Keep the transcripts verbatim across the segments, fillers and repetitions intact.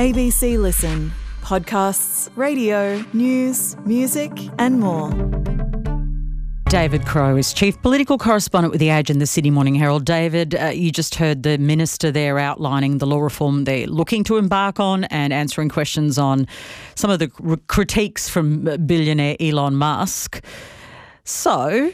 A B C Listen. Podcasts, radio, news, music and more. David Crowe is Chief Political Correspondent with The Age and the Sydney Morning Herald. David, uh, you just heard the Minister there outlining the law reform they're looking to embark on and answering questions on some of the r- critiques from billionaire Elon Musk. So,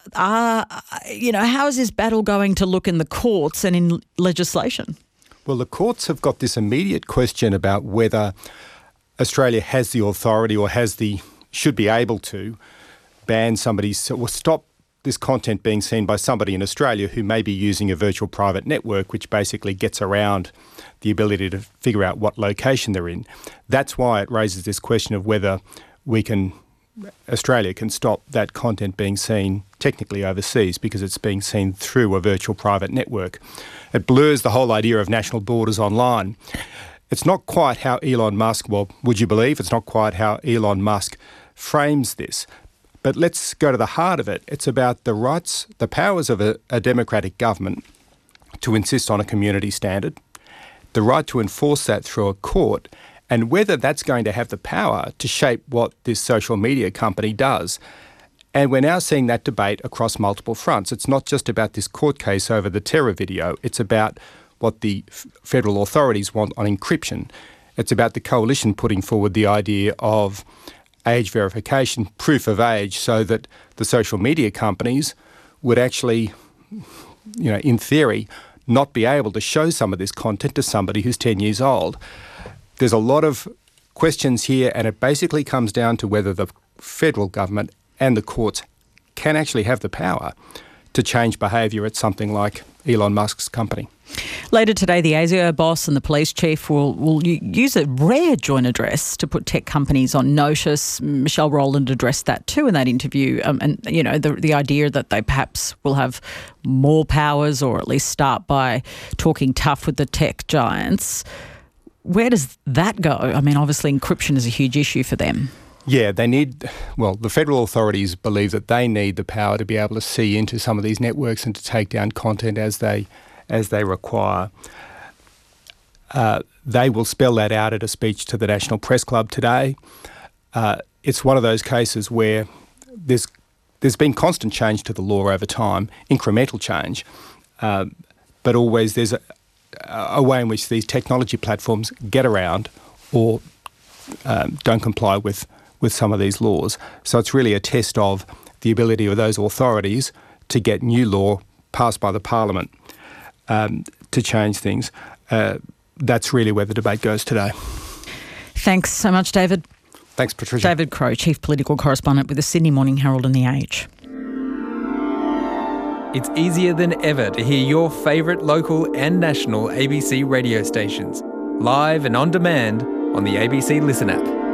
uh, you know, how is this battle going to look in the courts and in legislation? Well, the courts have got this immediate question about whether Australia has the authority or has the should be able to ban somebody or stop this content being seen by somebody in Australia who may be using a virtual private network, which basically gets around the ability to figure out what location they're in. That's why it raises this question of whether we can, Australia can stop that content being seen technically overseas because it's being seen through a virtual private network. It blurs the whole idea of national borders online. It's not quite how Elon Musk, well, would you believe, it's not quite how Elon Musk frames this. But let's go to the heart of it. It's about the rights, the powers of a, a democratic government to insist on a community standard, the right to enforce that through a court, and whether that's going to have the power to shape what this social media company does. And we're now seeing that debate across multiple fronts. It's not just about this court case over the terror video. It's about what the f- federal authorities want on encryption. It's about the coalition putting forward the idea of age verification, proof of age, so that the social media companies would actually, you know, in theory, not be able to show some of this content to somebody who's ten years old. There's a lot of questions here, and it basically comes down to whether the federal government and the courts can actually have the power to change behaviour at something like Elon Musk's company. Later today, the ASIO boss and the police chief will, will use a rare joint address to put tech companies on notice. Michelle Rowland addressed that too in that interview. Um, and, you know, the, the idea that they perhaps will have more powers or at least start by talking tough with the tech giants. Where does that go? I mean, obviously encryption is a huge issue for them. Yeah, they need, well, the federal authorities believe that they need the power to be able to see into some of these networks and to take down content as they as they require. Uh, they will spell that out at a speech to the National Press Club today. Uh, it's one of those cases where there's there's been constant change to the law over time, incremental change, uh, but always there's a, a way in which these technology platforms get around or um, don't comply with, with some of these laws. So it's really a test of the ability of those authorities to get new law passed by the Parliament Um, to change things. Uh, that's really where the debate goes today. Thanks so much, David. Thanks, Patricia. David Crowe, Chief Political Correspondent with the Sydney Morning Herald and The Age. It's easier than ever to hear your favourite local and national A B C radio stations, live and on demand on the A B C Listen app.